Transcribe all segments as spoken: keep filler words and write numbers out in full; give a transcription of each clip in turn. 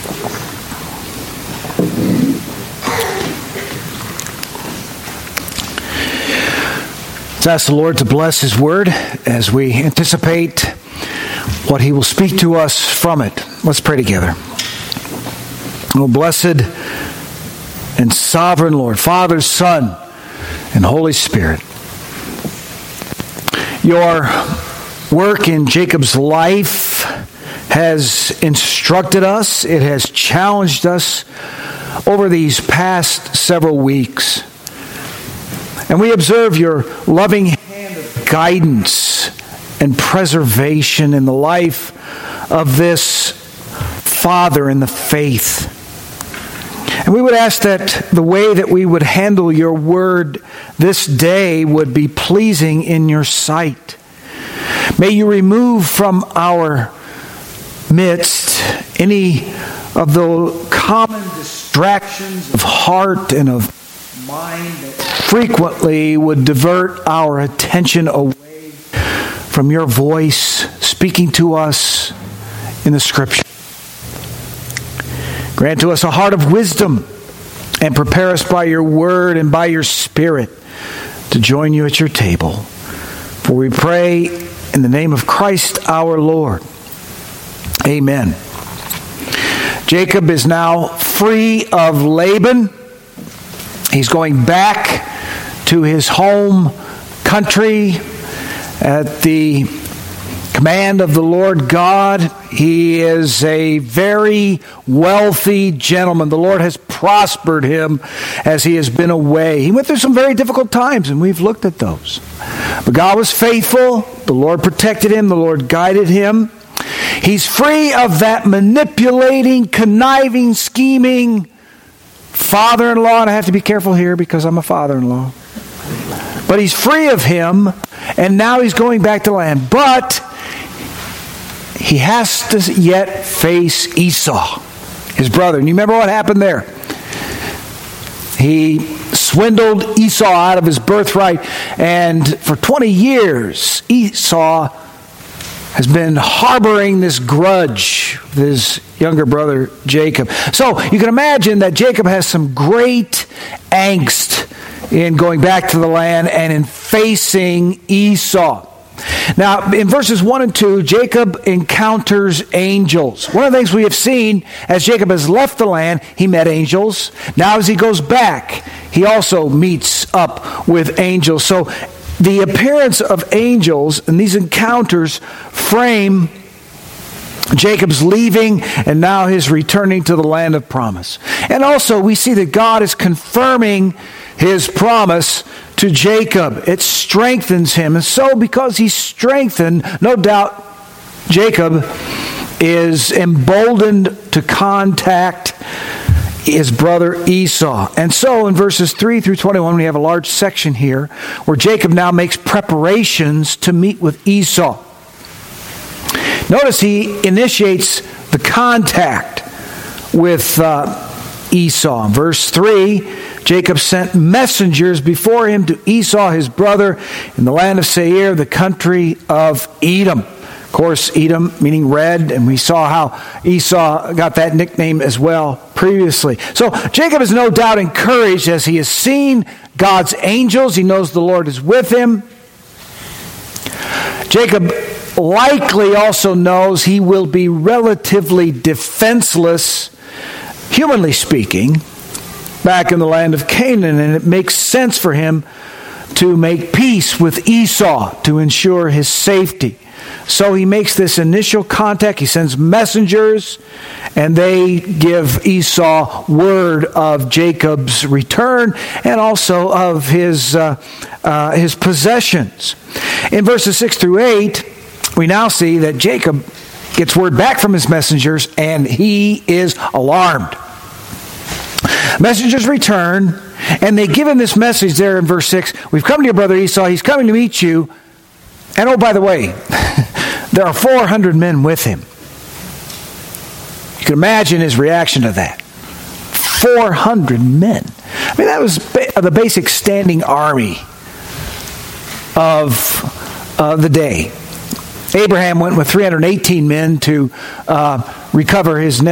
Let's ask the Lord to bless His Word as we anticipate what He will speak to us from it. Let's pray together. Oh, blessed and sovereign Lord, Father, Son, and Holy Spirit, Your work in Jacob's life has instructed us. It has challenged us over these past several weeks. And we observe Your loving hand of guidance and preservation in the life of this father in the faith. And we would ask that the way that we would handle Your word this day would be pleasing in Your sight. May You remove from our midst any of the common distractions of heart and of mind that frequently would divert our attention away from Your voice speaking to us in the Scripture. Grant to us a heart of wisdom and prepare us by Your word and by Your Spirit to join You at Your table. For we pray in the name of Christ our Lord. Amen. Jacob is now free of Laban. He's going back to his home country at the command of the Lord God. He is a very wealthy gentleman. The Lord has prospered him as he has been away. He went through some very difficult times, and we've looked at those. But God was faithful. The Lord protected him. The Lord guided him. He's free of that manipulating, conniving, scheming father-in-law, and I have to be careful here because I'm a father-in-law. But he's free of him, and now he's going back to land. But he has to yet face Esau, his brother. And you remember what happened there? He swindled Esau out of his birthright, and for twenty years, Esau has been harboring this grudge with his younger brother Jacob. So you can imagine that Jacob has some great angst in going back to the land and in facing Esau. Now, in verses one and two, Jacob encounters angels. One of the things we have seen as Jacob has left the land, he met angels. Now as he goes back, he also meets up with angels. So the appearance of angels and these encounters frame Jacob's leaving and now his returning to the land of promise. And also we see that God is confirming His promise to Jacob. It strengthens him. And so because he's strengthened, no doubt Jacob is emboldened to contact his brother Esau. And so in verses three through twenty-one, we have a large section here where Jacob now makes preparations to meet with Esau. Notice he initiates the contact with uh, Esau. In verse three, Jacob sent messengers before him to Esau, his brother, in the land of Seir, the country of Edom. Of course, Edom meaning red, and we saw how Esau got that nickname as well previously. So Jacob is no doubt encouraged as he has seen God's angels. He knows the Lord is with him. Jacob likely also knows he will be relatively defenseless, humanly speaking, back in the land of Canaan, and it makes sense for him to make peace with Esau to ensure his safety. So he makes this initial contact. He sends messengers, and they give Esau word of Jacob's return and also of his uh, uh, his possessions. In verses six through eight, we now see that Jacob gets word back from his messengers, and he is alarmed. Messengers return, and they give him this message there in verse six. We've come to your brother Esau. He's coming to meet you. And oh, by the way, there are four hundred men with him. You can imagine his reaction to that. four hundred men. I mean, that was the basic standing army of uh, the day. Abraham went with three hundred eighteen men to uh, recover his nep-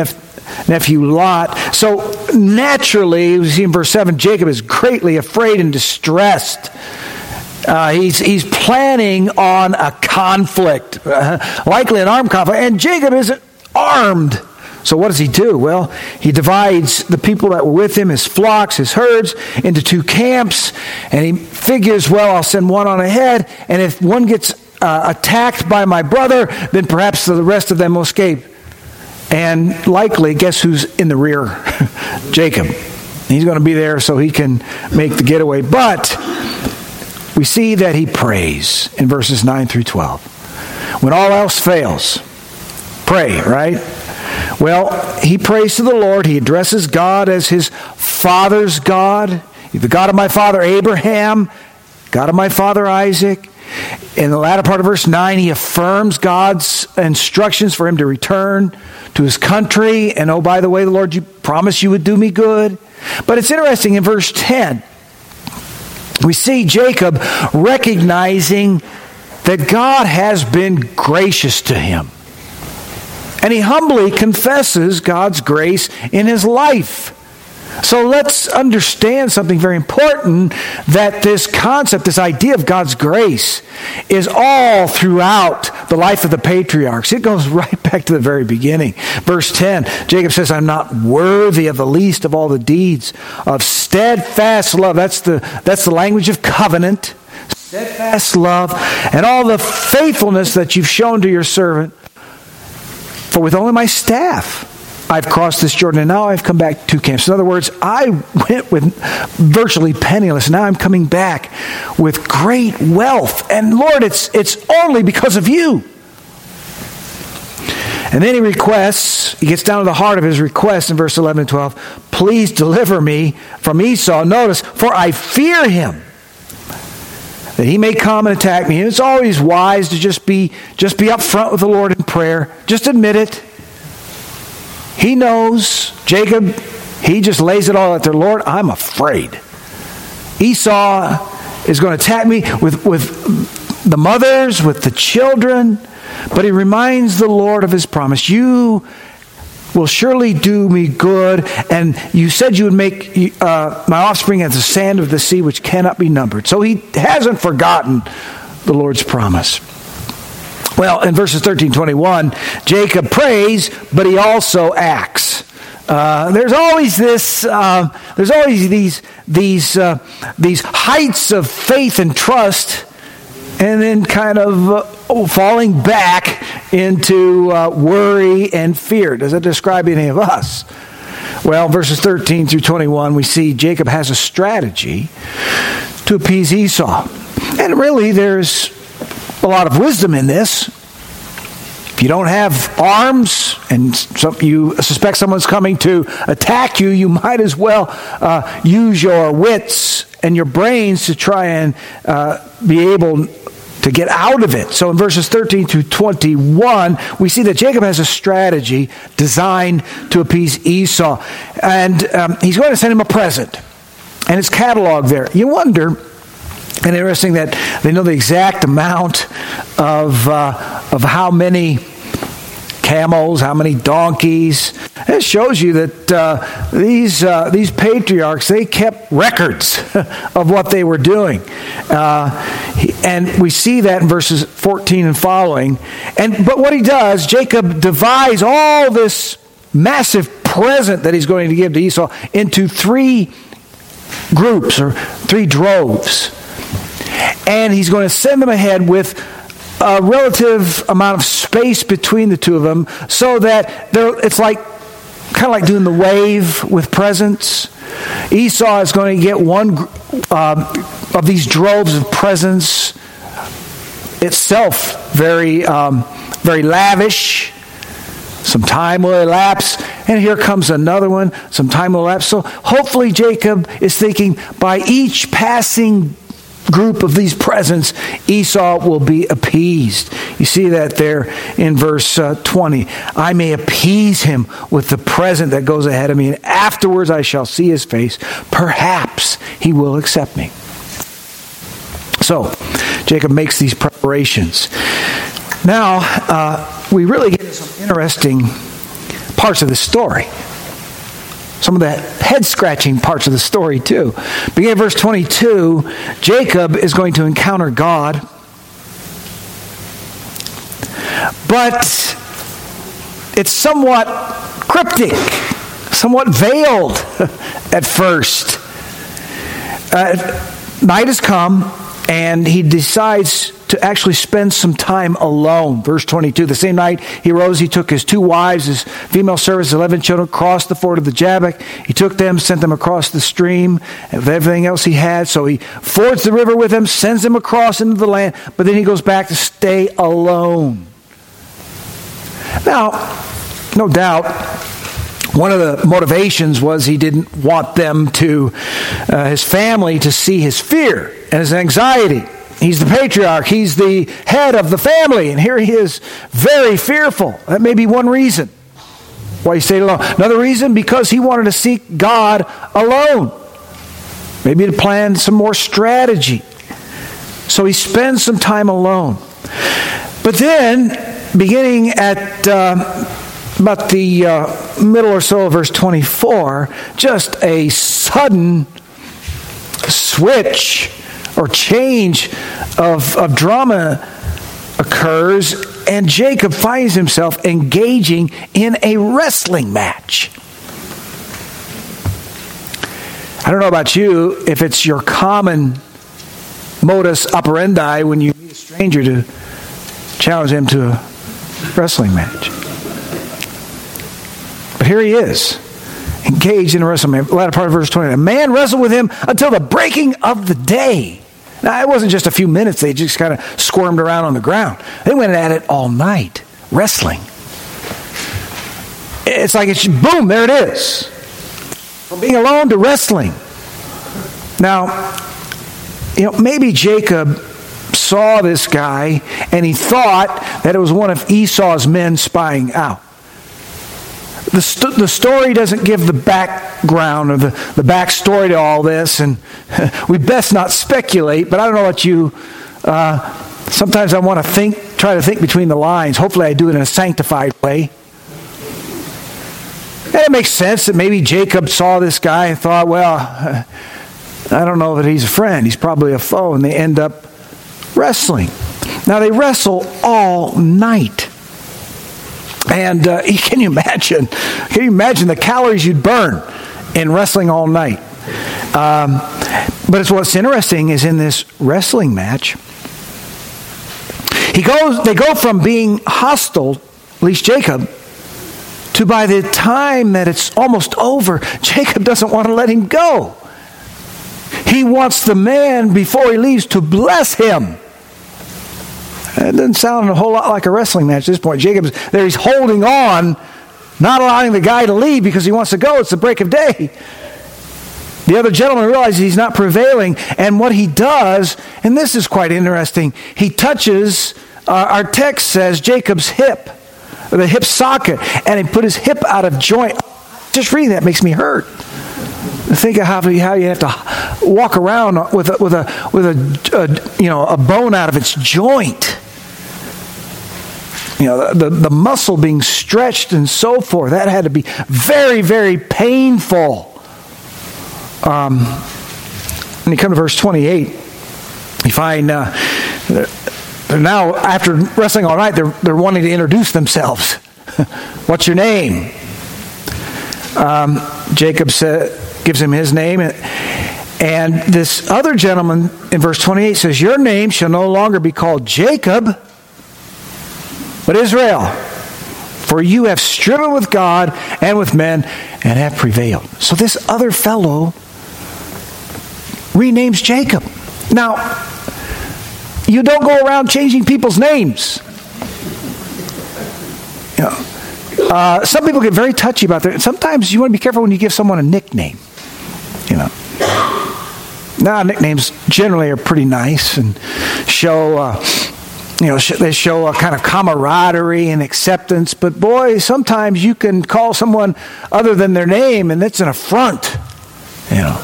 nephew Lot. So naturally, we see in verse seven, Jacob is greatly afraid and distressed. Uh, he's he's planning on a conflict, uh, likely an armed conflict, and Jacob isn't armed. So what does he do? Well, he divides the people that were with him, his flocks, his herds, into two camps, and he figures, well, I'll send one on ahead, and if one gets uh, attacked by my brother, then perhaps the rest of them will escape. And likely, guess who's in the rear? Jacob. He's going to be there so he can make the getaway. But we see that he prays in verses nine through twelve. When all else fails, pray, right? Well, he prays to the Lord. He addresses God as his father's God, the God of my father Abraham, God of my father Isaac. In the latter part of verse nine, he affirms God's instructions for him to return to his country. And oh, by the way, the Lord, you promised you would do me good. But it's interesting, in verse ten, we see Jacob recognizing that God has been gracious to him. And he humbly confesses God's grace in his life. So let's understand something very important, that this concept, this idea of God's grace is all throughout the life of the patriarchs. It goes right back to the very beginning. Verse ten, Jacob says, I'm not worthy of the least of all the deeds of steadfast love. That's the, that's the language of covenant. Steadfast love and all the faithfulness that you've shown to your servant. For with only my staff I've crossed this Jordan, and now I've come back to two camps. In other words, I went with virtually penniless. Now I'm coming back with great wealth. And Lord, it's it's only because of you. And then he requests, he gets down to the heart of his request in verse eleven and twelve. Please deliver me from Esau. Notice, for I fear him, that he may come and attack me. And it's always wise to just be just be upfront with the Lord in prayer. Just admit it. He knows, Jacob, he just lays it all out there. Lord, I'm afraid. Esau is going to attack me with, with the mothers, with the children. But he reminds the Lord of his promise. You will surely do me good. And you said you would make uh, my offspring as the sand of the sea, which cannot be numbered. So he hasn't forgotten the Lord's promise. Well, in verses thirteen, twenty-one, Jacob prays, but he also acts. Uh, there's always this. Uh, there's always these these uh, these heights of faith and trust, and then kind of uh, falling back into uh, worry and fear. Does it describe any of us? Well, verses thirteen through twenty-one, we see Jacob has a strategy to appease Esau, and really, there's a lot of wisdom in this. If you don't have arms and some, you suspect someone's coming to attack you, you might as well uh, use your wits and your brains to try and uh, be able to get out of it. So in verses thirteen through twenty-one, we see that Jacob has a strategy designed to appease Esau. And um, he's going to send him a present. And it's cataloged there. You wonder... And interesting that they know the exact amount of uh, of how many camels, how many donkeys. It shows you that uh, these uh, these patriarchs, they kept records of what they were doing, uh, and we see that in verses fourteen and following. And but what he does, Jacob divides all this massive present that he's going to give to Esau into three groups or three droves. And he's going to send them ahead with a relative amount of space between the two of them, so that it's like kind of like doing the wave with presents. Esau is going to get one uh, of these droves of presents, itself very, um, very lavish. Some time will elapse, and here comes another one. Some time will elapse. So hopefully Jacob is thinking, by each passing group of these presents, Esau will be appeased. You see that there in verse uh, twenty. I may appease him with the present that goes ahead of me, and afterwards I shall see his face. Perhaps he will accept me. So, Jacob makes these preparations. Now, uh, we really get some interesting parts of the story. Some of the head-scratching parts of the story, too. Beginning at verse twenty-two, Jacob is going to encounter God. But it's somewhat cryptic, somewhat veiled at first. Uh, night has come, and he decides to actually spend some time alone. Verse twenty-two, the same night he rose, he took his two wives, his female servants, eleven children, crossed the ford of the Jabbok. He took them, sent them across the stream, and with everything else he had. So he fords the river with them, sends them across into the land, but then he goes back to stay alone. Now, no doubt, one of the motivations was he didn't want them to, uh, his family, to see his fear and his anxiety. He's the patriarch. He's the head of the family. And here he is, very fearful. That may be one reason why he stayed alone. Another reason, because he wanted to seek God alone. Maybe to plan some more strategy. So he spends some time alone. But then, beginning at uh, about the uh, middle or so of verse twenty-four, just a sudden switch or change of, of drama occurs, and Jacob finds himself engaging in a wrestling match. I don't know about you, if it's your common modus operandi when you meet a stranger to challenge him to a wrestling match. But here he is, engaged in a wrestling match. The latter part of verse twenty. A man wrestled with him until the breaking of the day. Now, it wasn't just a few minutes. They just kind of squirmed around on the ground. They went at it all night, wrestling. It's like, it's boom, there it is. From being alone to wrestling. Now, you know, maybe Jacob saw this guy and he thought that it was one of Esau's men spying out. The, st- the story doesn't give the background or the, the backstory to all this, and we best not speculate, but I don't know what you... Uh, sometimes I want to think, try to think between the lines. Hopefully I do it in a sanctified way. And it makes sense that maybe Jacob saw this guy and thought, well, uh, I don't know that he's a friend. He's probably a foe, and they end up wrestling. Now, they wrestle all night. And uh, can you imagine? Can you imagine the calories you'd burn in wrestling all night? Um, but it's what's interesting is in this wrestling match, he goes. They go from being hostile, at least Jacob, to by the time that it's almost over, Jacob doesn't want to let him go. He wants the man before he leaves to bless him. It doesn't sound a whole lot like a wrestling match at this point. Jacob's there, he's holding on, not allowing the guy to leave because he wants to go. It's the break of day. The other gentleman realizes he's not prevailing, and what he does, and this is quite interesting, he touches, uh, our text says, Jacob's hip, or the hip socket, and he put his hip out of joint. Just reading that makes me hurt. Think of how, how you have to walk around with a, with a with a, a you know a bone out of its joint. You know, the, the muscle being stretched and so forth. That had to be very, very painful. Um, when you come to verse twenty-eight, you find uh, they're now, after wrestling all night, they're they're wanting to introduce themselves. What's your name? Um, Jacob said, gives him his name, and, and this other gentleman in verse twenty-eight says, "Your name shall no longer be called Jacob, but Israel, for you have striven with God and with men and have prevailed." So this other fellow renames Jacob. Now, you don't go around changing people's names. You know, uh, some people get very touchy about that. Sometimes you want to be careful when you give someone a nickname. You know, now nicknames generally are pretty nice and show, uh, you know, they show a kind of camaraderie and acceptance. But boy, sometimes you can call someone other than their name, and it's an affront. You know.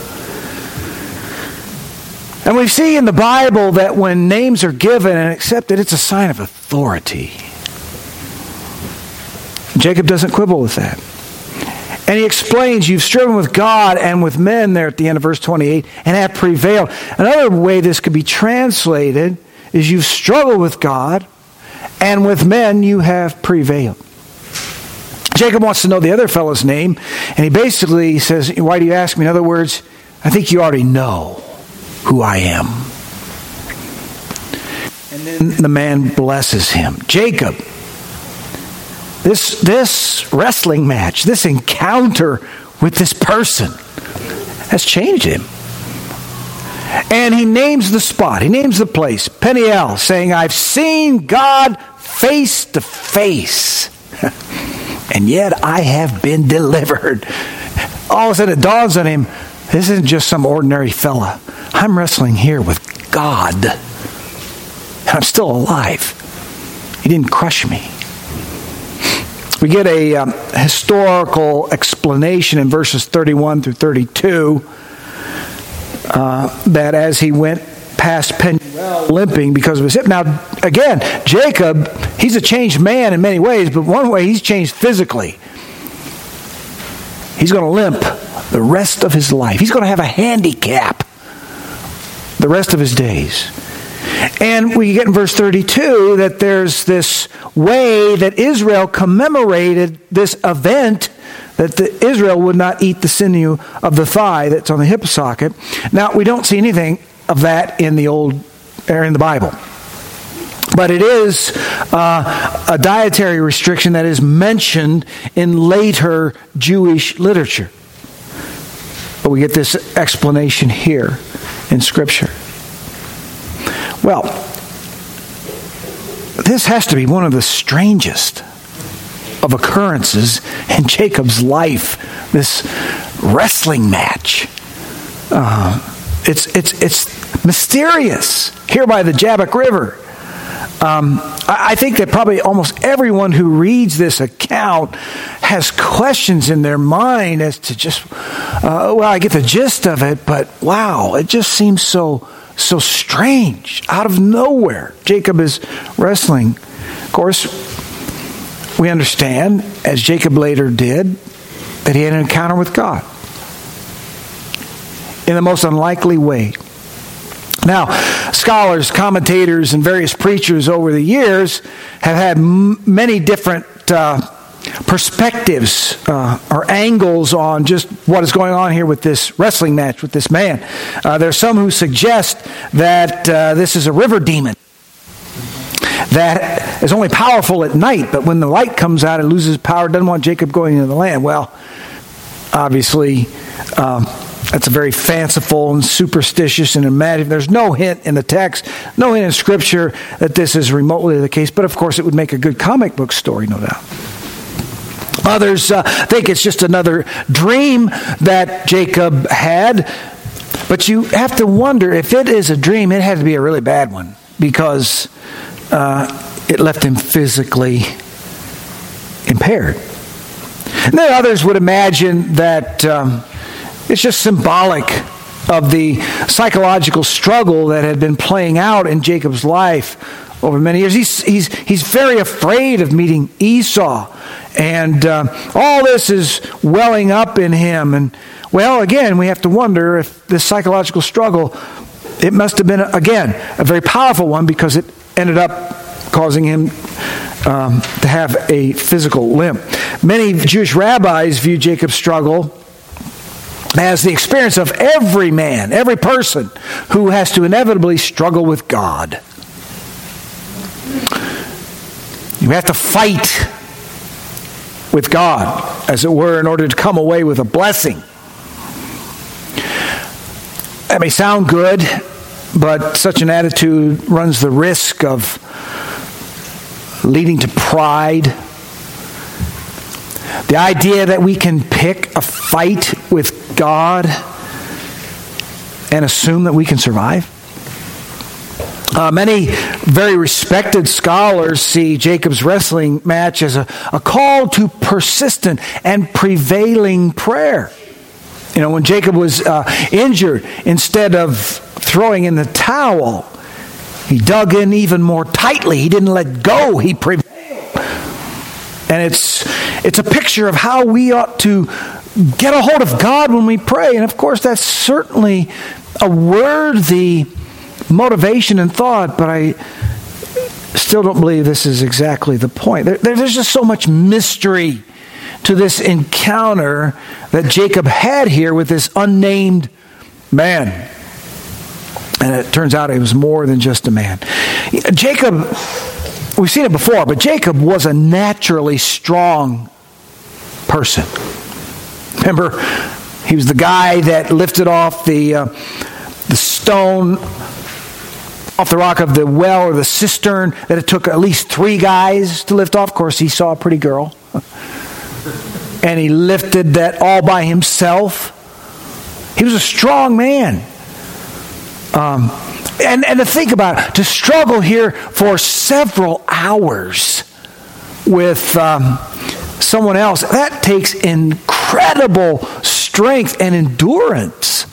And we see in the Bible that when names are given and accepted, it's a sign of authority. Jacob doesn't quibble with that. And he explains, you've striven with God and with men there at the end of verse twenty-eight and have prevailed. Another way this could be translated is you've struggled with God and with men you have prevailed. Jacob wants to know the other fellow's name, and he basically says, why do you ask me? In other words, I think you already know who I am. And then the man blesses him. Jacob, this, this wrestling match, this encounter with this person has changed him. And he names the spot, he names the place, Peniel, saying, I've seen God face to face. And yet I have been delivered. All of a sudden it dawns on him, this isn't just some ordinary fella. I'm wrestling here with God. And I'm still alive. He didn't crush me. We get a um, historical explanation in verses thirty-one through thirty-two uh, that as he went past Peniel limping because of his hip. Now, again, Jacob, he's a changed man in many ways, but one way he's changed physically. He's going to limp the rest of his life. He's going to have a handicap the rest of his days. And we get in verse thirty-two that there's this way that Israel commemorated this event, that the Israel would not eat the sinew of the thigh that's on the hip socket. Now, we don't see anything of that in the old or in the Bible. But it is uh, a dietary restriction that is mentioned in later Jewish literature. But we get this explanation here in Scripture. Well, this has to be one of the strangest of occurrences in Jacob's life, this wrestling match. Uh, it's, it's, it's mysterious here by the Jabbok River. Um, I think that probably almost everyone who reads this account has questions in their mind as to just, uh, well, I get the gist of it, but wow, it just seems so so strange. Out of nowhere, Jacob is wrestling. Of course, we understand, as Jacob later did, that he had an encounter with God in the most unlikely way. Now, scholars, commentators, and various preachers over the years have had m- many different uh, perspectives uh, or angles on just what is going on here with this wrestling match with this man. Uh, there are some who suggest that uh, this is a river demon that is only powerful at night, but when the light comes out, it loses power, doesn't want Jacob going into the land. Well, obviously, um, that's a very fanciful and superstitious and imaginative. There's no hint in the text, no hint in Scripture that this is remotely the case. But of course, it would make a good comic book story, no doubt. Others uh, think it's just another dream that Jacob had. But you have to wonder, if it is a dream, it had to be a really bad one, because uh, it left him physically impaired. And then others would imagine that Um, it's just symbolic of the psychological struggle that had been playing out in Jacob's life over many years. He's he's he's very afraid of meeting Esau, and uh, all this is welling up in him. And well, again, we have to wonder if this psychological struggle, it must have been again a very powerful one, because it ended up causing him um, to have a physical limp. Many Jewish rabbis view Jacob's struggle as the experience of every man, every person who has to inevitably struggle with God. You have to fight with God, as it were, in order to come away with a blessing. That may sound good, but such an attitude runs the risk of leading to pride. The idea that we can pick a fight with God and assume that we can survive. Uh, many very respected scholars see Jacob's wrestling match as a, a call to persistent and prevailing prayer. You know, when Jacob was uh, injured, instead of throwing in the towel, he dug in even more tightly. He didn't let go. He prevailed. And it's It's a picture of how we ought to get a hold of God when we pray. And of course, that's certainly a worthy motivation and thought, but I still don't believe this is exactly the point. There, there's just so much mystery to this encounter that Jacob had here with this unnamed man. And it turns out it was more than just a man. Jacob, we've seen it before, but Jacob was a naturally strong person. Remember, he was the guy that lifted off the uh, the stone off the rock of the well or the cistern that it took at least three guys to lift off. Of course, he saw a pretty girl. And he lifted that all by himself. He was a strong man. Um, and, and to think about it, to struggle here for several hours with um, someone else, that takes incredible strength and endurance.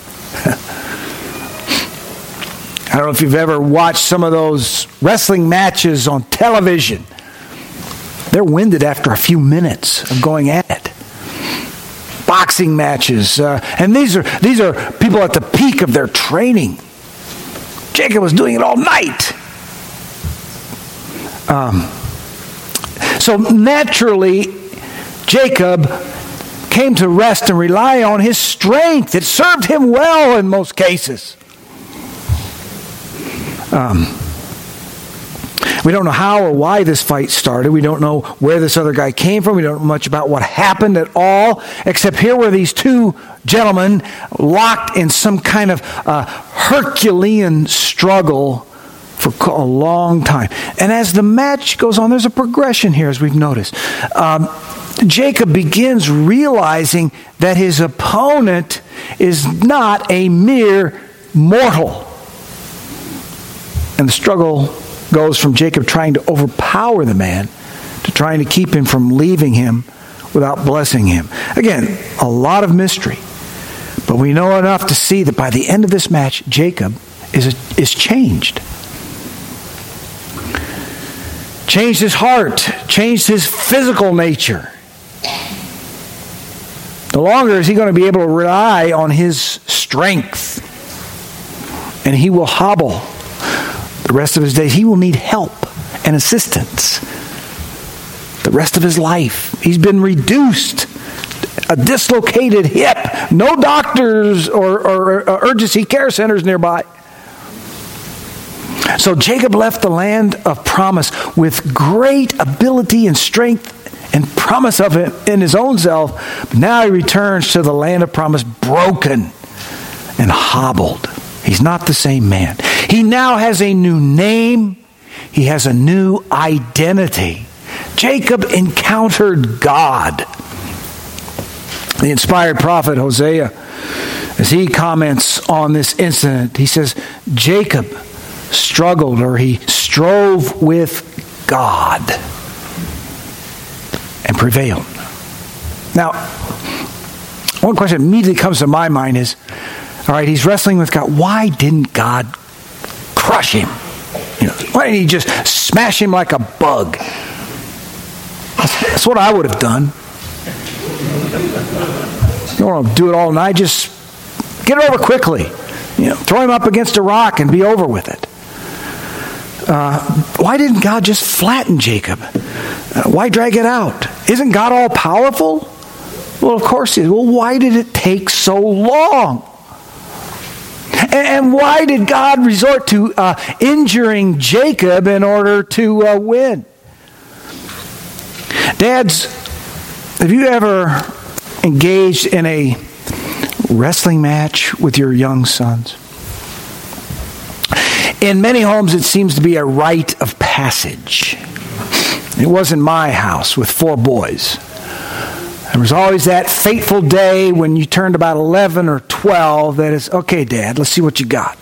I don't know if you've ever watched some of those wrestling matches on television. They're winded after a few minutes of going at it. Boxing matches. Uh, and these are these are people at the peak of their training. Jacob was doing it all night. Um, so naturally, Jacob came to rest and rely on his strength. It served him well in most cases. Um, we don't know how or why this fight started. We don't know where this other guy came from. We don't know much about what happened at all, except here were these two gentlemen locked in some kind of uh, Herculean struggle for a long time. And as the match goes on, there's a progression here, as we've noticed. Um, Jacob begins realizing that his opponent is not a mere mortal. And the struggle goes from Jacob trying to overpower the man to trying to keep him from leaving him without blessing him. Again, a lot of mystery. But we know enough to see that by the end of this match, Jacob is, a, is changed. Changed his heart. Changed his physical nature. No longer is he going to be able to rely on his strength. And he will hobble. The rest of his days, he will need help and assistance. The rest of his life, he's been reduced. A dislocated hip. No doctors or, or, or urgency care centers nearby. So Jacob left the land of promise with great ability and strength and promise of it in his own self. But now he returns to the land of promise broken and hobbled. He's not the same man. He now has a new name. He has a new identity. Jacob encountered God. The inspired prophet Hosea, as he comments on this incident, he says, Jacob struggled, or he strove with God and prevailed. Now, one question immediately comes to my mind is, all right, he's wrestling with God. Why didn't God crush him? You know, why didn't he just smash him like a bug? That's, that's what I would have done. You don't want to do it all night. Just get it over quickly. You know, throw him up against a rock and be over with it. Uh, why didn't God just flatten Jacob? Uh, why drag it out? Isn't God all powerful? Well, of course he is. Well, why did it take so long? And why did God resort to uh, injuring Jacob in order to uh, win? Dads, have you ever engaged in a wrestling match with your young sons? In many homes, it seems to be a rite of passage. It wasn't my house with four boys. There was always that fateful day when you turned about eleven or twelve that is, okay, Dad, let's see what you got.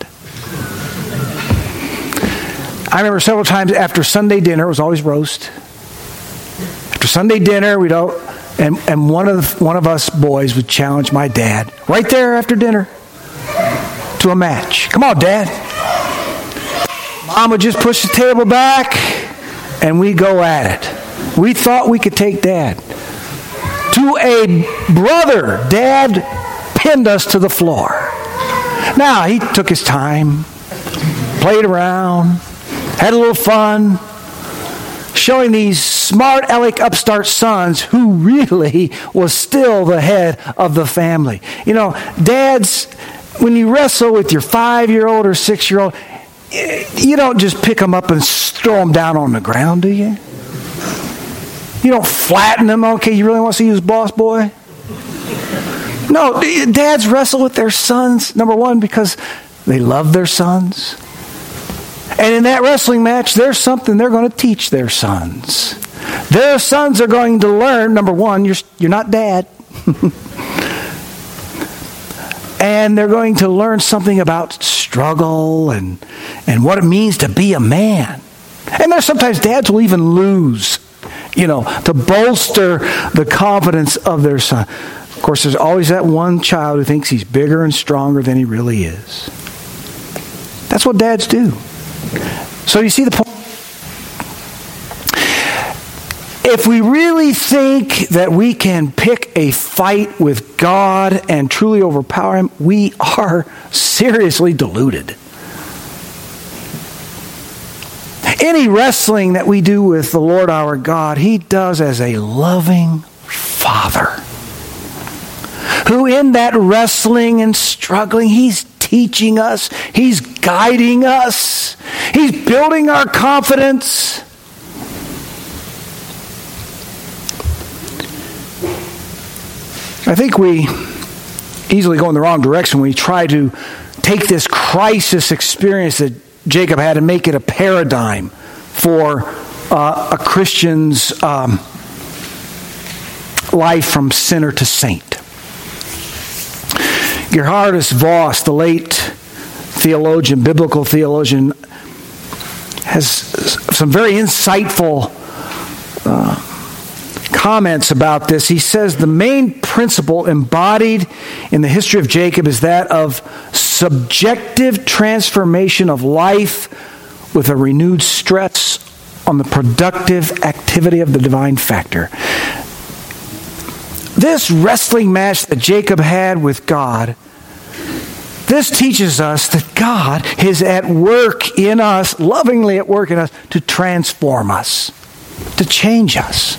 I remember several times after Sunday dinner, it was always roast. After Sunday dinner, we'd all, and, and one of the, one of us boys would challenge my dad right there after dinner to a match. Come on, Dad. Mom would just push the table back and we'd go at it. We thought we could take Dad. to a brother, Dad pinned us to the floor. Now, he took his time, played around, had a little fun, showing these smart aleck upstart sons who really was still the head of the family. You know, dads, when you wrestle with your five-year-old or six-year-old, you don't just pick them up and throw them down on the ground, do you? You don't flatten them. Okay, you really want to see who's boss boy? No, dads wrestle with their sons, number one, because they love their sons. And in that wrestling match, there's something they're going to teach their sons. Their sons are going to learn, number one, you're, you're not dad. And they're going to learn something about struggle and, and what it means to be a man. And there's sometimes dads will even lose, you know, to bolster the confidence of their son. Of course, there's always that one child who thinks he's bigger and stronger than he really is. That's what dads do. So you see the point? If we really think that we can pick a fight with God and truly overpower Him, we are seriously deluded. Any wrestling that we do with the Lord our God, He does as a loving Father, who in that wrestling and struggling, He's teaching us, He's guiding us, He's building our confidence. I think we easily go in the wrong direction when we try to take this crisis experience that Jacob had and make it a paradigm for uh, a Christian's um, life from sinner to saint. Gerhardus Voss, the late theologian, biblical theologian, has some very insightful uh, comments about this. He says the main principle embodied in the history of Jacob is that of subjective transformation of life with a renewed stress on the productive activity of the divine factor. This wrestling match that Jacob had with God, this teaches us that God is at work in us, lovingly at work in us, to transform us, to change us.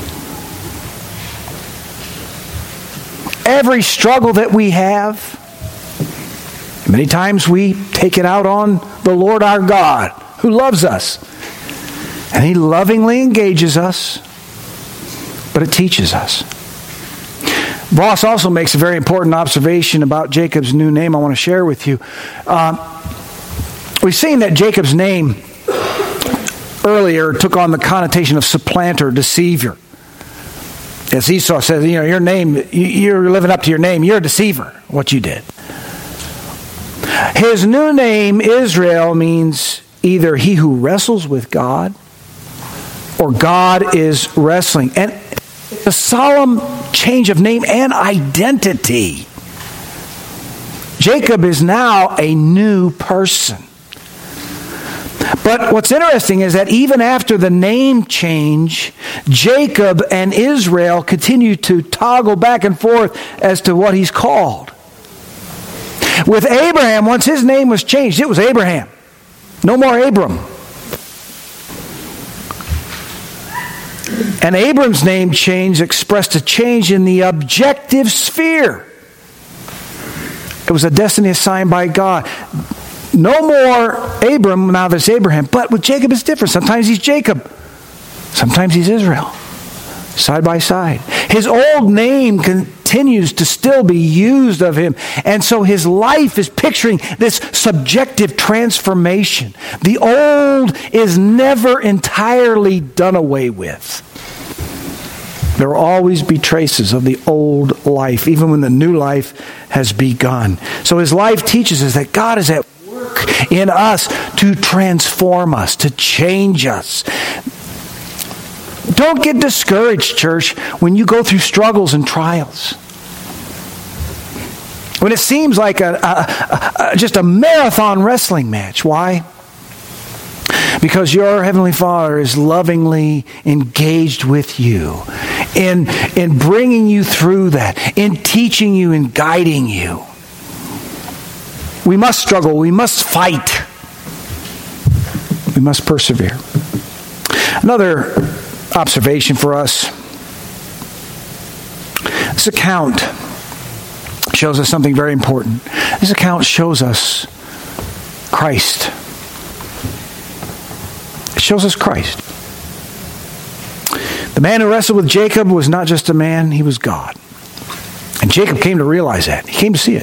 Every struggle that we have, many times we take it out on the Lord our God, who loves us. And He lovingly engages us, but it teaches us. Voss also makes a very important observation about Jacob's new name I want to share with you. Uh, we've seen that Jacob's name earlier took on the connotation of supplanter, deceiver. As Esau says, you know, your name, you're living up to your name. You're a deceiver, what you did. His new name, Israel, means either he who wrestles with God or God is wrestling. And a solemn change of name and identity. Jacob is now a new person. But what's interesting is that even after the name change, Jacob and Israel continue to toggle back and forth as to what he's called. With Abraham, once his name was changed, it was Abraham. No more Abram. And Abram's name change expressed a change in the objective sphere. It was a destiny assigned by God. No more Abram, now there's Abraham. But with Jacob it's different. Sometimes he's Jacob. Sometimes he's Israel. Side by side. His old name continues to still be used of him. And so his life is picturing this subjective transformation. The old is never entirely done away with. There will always be traces of the old life, even when the new life has begun. So his life teaches us that God is at work in us to transform us, to change us. Don't get discouraged, church, when you go through struggles and trials. When it seems like a, a, a just a marathon wrestling match. Why? Because your Heavenly Father is lovingly engaged with you in, in bringing you through that, in teaching you and guiding you. We must struggle. We must fight. We must persevere. Another observation for us. This account shows us something very important. This account shows us Christ. It shows us Christ. The man who wrestled with Jacob was not just a man, he was God. And Jacob came to realize that. He came to see it.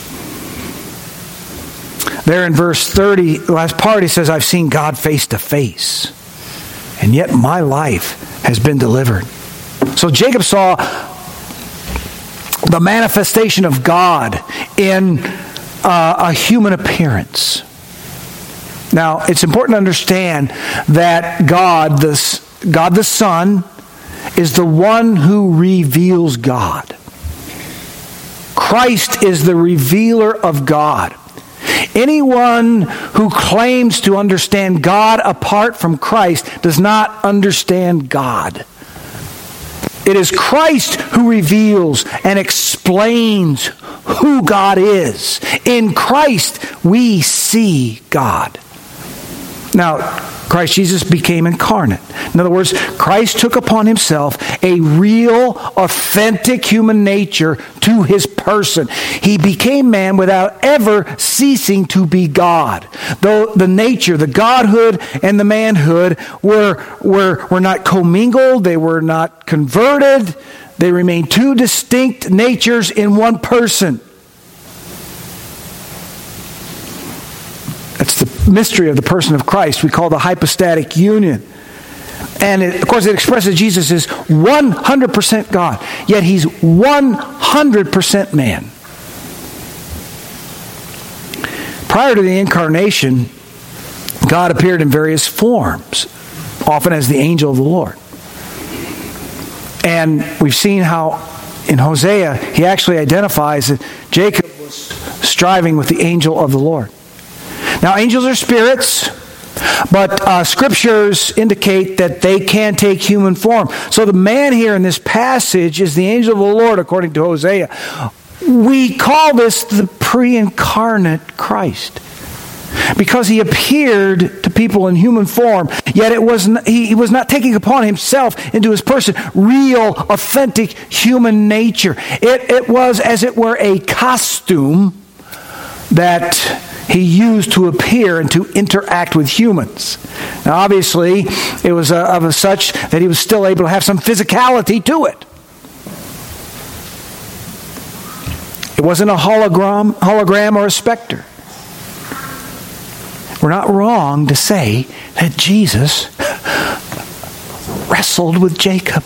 There in verse thirty, the last part, he says, I've seen God face to face, and yet my life has been delivered. So Jacob saw the manifestation of God in uh, a human appearance. Now, it's important to understand that God, the, God the Son, is the one who reveals God. Christ is the revealer of God. Anyone who claims to understand God apart from Christ does not understand God. It is Christ who reveals and explains who God is. In Christ, we see God. Now, Christ Jesus became incarnate. In other words, Christ took upon himself a real, authentic human nature to his person. He became man without ever ceasing to be God. Though the nature, the godhood and the manhood were, were, were not commingled, they were not converted, they remained two distinct natures in one person. That's the mystery of the person of Christ. We call the hypostatic union. And it, of course it expresses Jesus is one hundred percent God, yet he's one hundred percent man. Prior to the incarnation, God appeared in various forms, often as the angel of the Lord. And we've seen how in Hosea, he actually identifies that Jacob was striving with the angel of the Lord. Now, angels are spirits, but uh, scriptures indicate that they can take human form. So the man here in this passage is the angel of the Lord, according to Hosea. We call this the pre-incarnate Christ, because he appeared to people in human form, yet it was not, he, he was not taking upon himself into his person real, authentic human nature. It, it was, as it were, a costume that he used to appear and to interact with humans. Now, obviously, it was uh, of a such that he was still able to have some physicality to it. It wasn't a hologram, hologram or a specter. We're not wrong to say that Jesus wrestled with Jacob.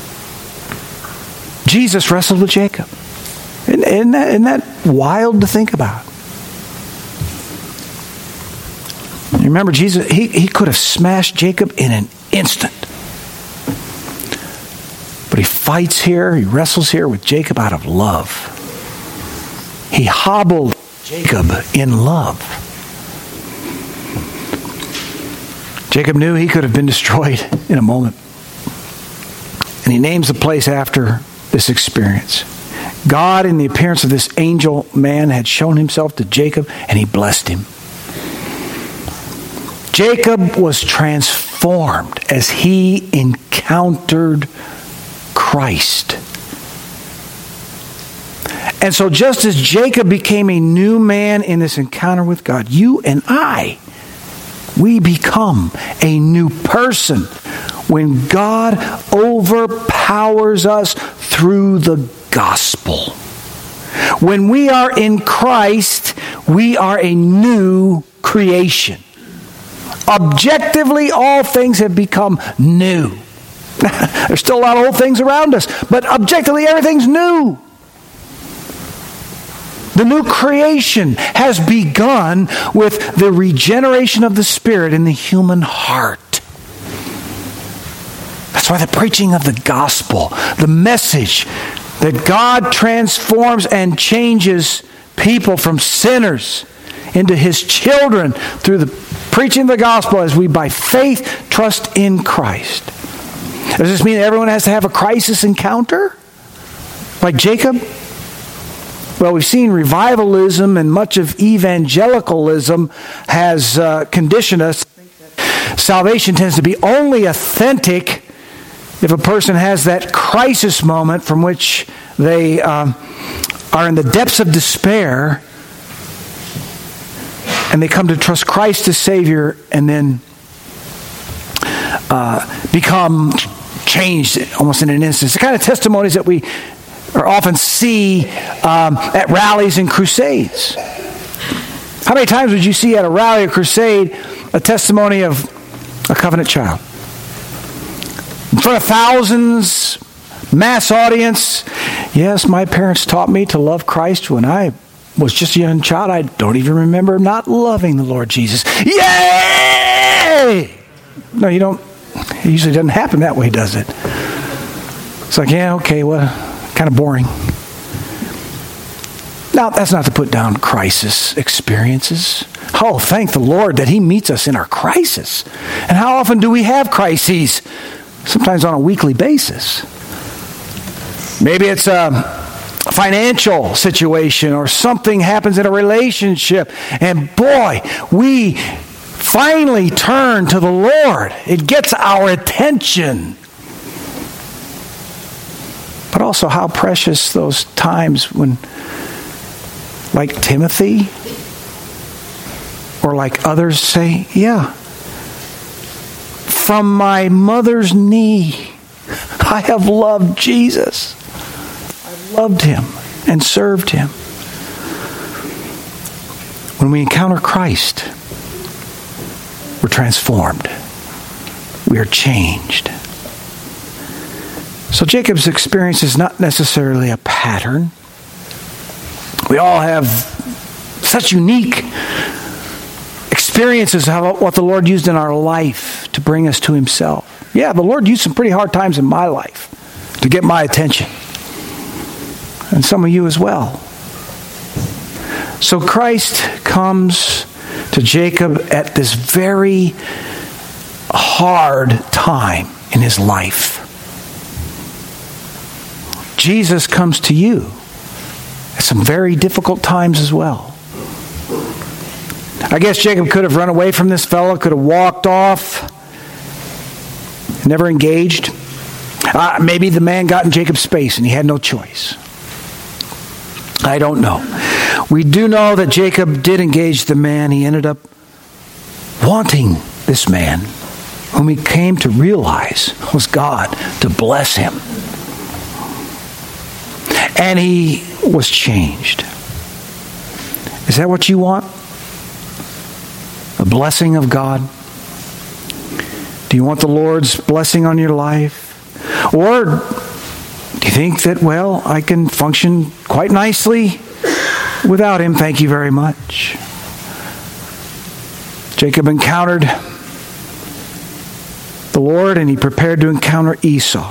Jesus wrestled with Jacob. Isn't, isn't, that, isn't that wild to think about? You remember, Jesus, he, he could have smashed Jacob in an instant. But he fights here, he wrestles here with Jacob out of love. He hobbled Jacob in love. Jacob knew he could have been destroyed in a moment. And he names the place after this experience. God, in the appearance of this angel man, had shown himself to Jacob, and he blessed him. Jacob was transformed as he encountered Christ. And so just as Jacob became a new man in this encounter with God, you and I, we become a new person when God overpowers us through the gospel. When we are in Christ, we are a new creation. Objectively, all things have become new. There's still a lot of old things around us, but objectively, everything's new. The new creation has begun with the regeneration of the Spirit in the human heart. That's why the preaching of the gospel, the message that God transforms and changes people from sinners into his children through the preaching of the gospel as we by faith trust in Christ. Does this mean that everyone has to have a crisis encounter? Like Jacob? Well, we've seen revivalism and much of evangelicalism has uh, conditioned us. Salvation tends to be only authentic if a person has that crisis moment from which they um, are in the depths of despair and they come to trust Christ as Savior and then uh, become changed almost in an instant. It's the kind of testimonies that we or often see um, at rallies and crusades. How many times would you see at a rally or crusade a testimony of a covenant child? In front of thousands, mass audience. Yes, my parents taught me to love Christ when I was just a young child. I don't even remember not loving the Lord Jesus. Yay! No, you don't. It usually doesn't happen that way, does it? It's like, yeah, okay, well, kind of boring. Now, that's not to put down crisis experiences. Oh, thank the Lord that He meets us in our crisis. And how often do we have crises? Sometimes on a weekly basis. Maybe it's a financial situation or something happens in a relationship. And boy, we finally turn to the Lord. It gets our attention. But also how precious those times when, like Timothy, or like others say, yeah, from my mother's knee, I have loved Jesus. I've loved Him and served Him. When we encounter Christ, we're transformed. We are changed. So Jacob's experience is not necessarily a pattern. We all have such unique experiences of what the Lord used in our life to bring us to Himself. Yeah, the Lord used some pretty hard times in my life to get my attention. And some of you as well. So Christ comes to Jacob at this very hard time in his life. Jesus comes to you at some very difficult times as well. I guess Jacob could have run away from this fellow, could have walked off, never engaged. Uh, maybe the man got in Jacob's space and he had no choice. I don't know. We do know that Jacob did engage the man. He ended up wanting this man, whom he came to realize was God, to bless him. And he was changed. Is that what you want? The blessing of God? Do you want the Lord's blessing on your life? Or do you think that, well, I can function quite nicely without Him, thank you very much? Jacob encountered the Lord and he prepared to encounter Esau.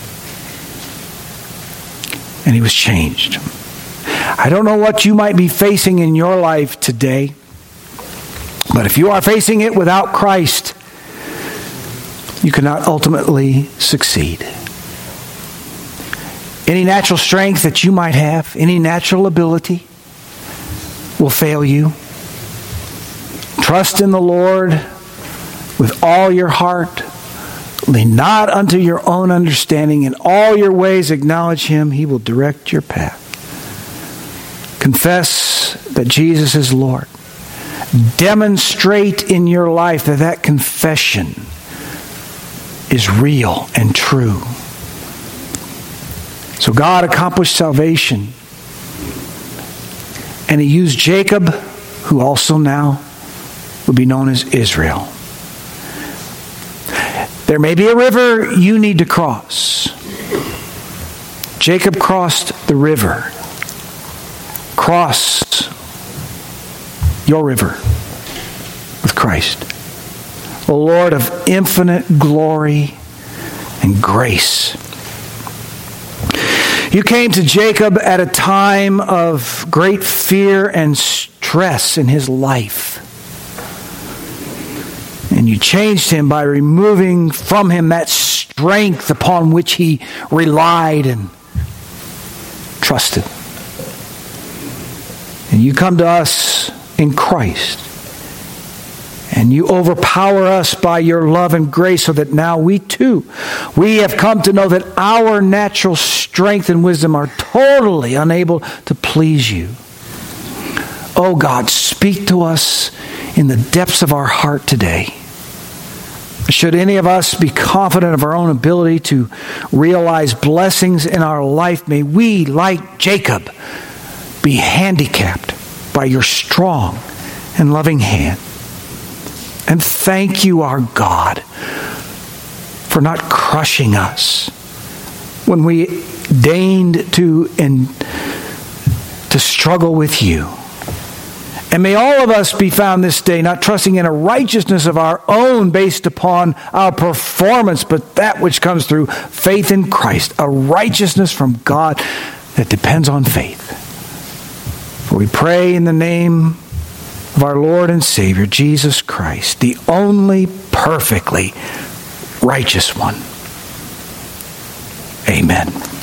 And he was changed. I don't know what you might be facing in your life today, but if you are facing it without Christ, you cannot ultimately succeed. Any natural strength that you might have, any natural ability, will fail you. Trust in the Lord with all your heart. Lean not unto your own understanding. In all your ways acknowledge Him. He will direct your path. Confess that Jesus is Lord. Demonstrate in your life that that confession is real and true. So God accomplished salvation. And He used Jacob, who also now would be known as Israel. There may be a river you need to cross. Jacob crossed the river. Cross your river with Christ. O Lord of infinite glory and grace. You came to Jacob at a time of great fear and stress in his life. And you changed him by removing from him that strength upon which he relied and trusted. And you come to us in Christ. And you overpower us by your love and grace so that now we too, we have come to know that our natural strength and wisdom are totally unable to please you. Oh God, speak to us in the depths of our heart today. Should any of us be confident of our own ability to realize blessings in our life, may we, like Jacob, be handicapped by your strong and loving hand. And thank you, our God, for not crushing us when we deigned to, in, to struggle with you. And may all of us be found this day not trusting in a righteousness of our own based upon our performance, but that which comes through faith in Christ, a righteousness from God that depends on faith. For we pray in the name of our Lord and Savior, Jesus Christ, the only perfectly righteous one. Amen.